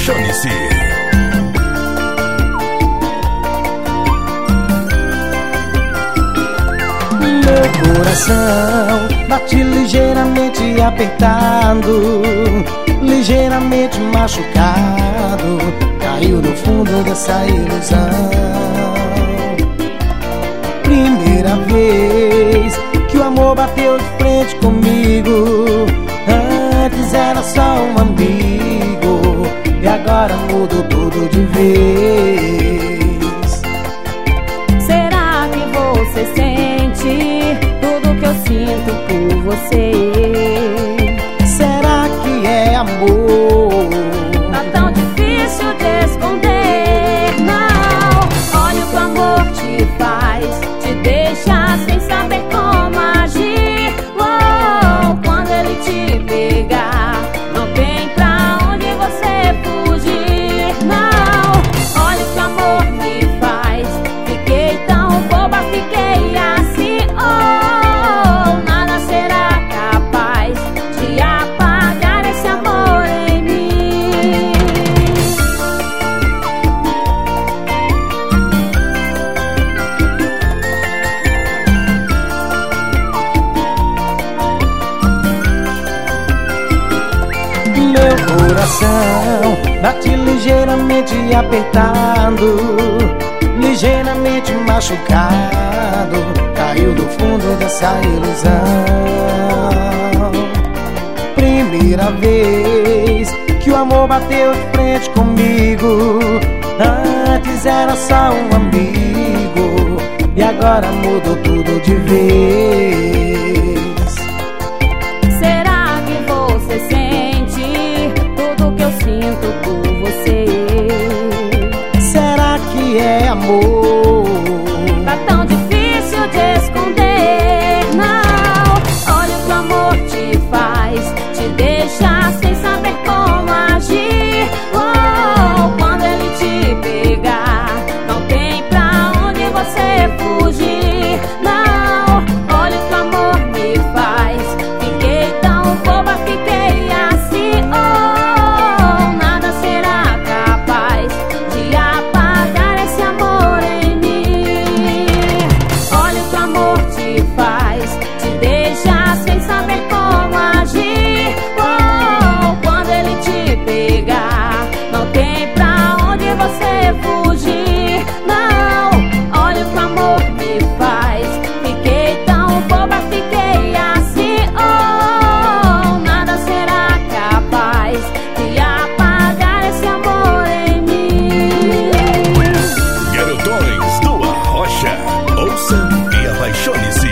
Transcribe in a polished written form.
apaixone-se. Meu coração bate ligeiramente apertado, ligeiramente machucado, caiu no fundo dessa ilusão. Primeira vez que o amor bateu de frente comigo, antes era só um amigo, e agora mudou tudo de vez. Será que você sente tudo que eu sinto por você? Será que é amor? Tá tão difícil de esconder. Não, olha o que o amor te faz, te deixa sem saber como agir. Uou, quando ele te pegar, não tem pra onde você fugir. Não, olha o que o amor me faz, fiquei tão boba, fiquei assim. Oh, nada será capaz de apagar esse amor em mim. Meu coração bate ligeiramente apertado, ligeiramente machucado, caiu no fundo dessa ilusão. Primeira vez que o amor bateu de frente comigo, antes era só um amigo, e agora mudou tudo de vez. Será que você sente tudo que eu sinto por você? Será que é amor? Tá tão difícil de esconder. Não, olha o que o amor te faz, te deixa sem saber como agir. Oh, quando ele te pegar, não tem pra onde você fugir. Não, olha o que o amor me faz, fiquei tão boba, fiquei assim. Oh, nada será capaz de apagar esse amor em mim. Olha o que o amor te faz, te deixa sem saber como agir. Oh, quando ele te pegar, não tem pra onde você fugir. Não, olha o que o amor me faz, fiquei tão boba, fiquei assim. Oh, nada será capaz de apagar esse amor em mim. Garotões do Arrocha, ouçam e apaixone-se.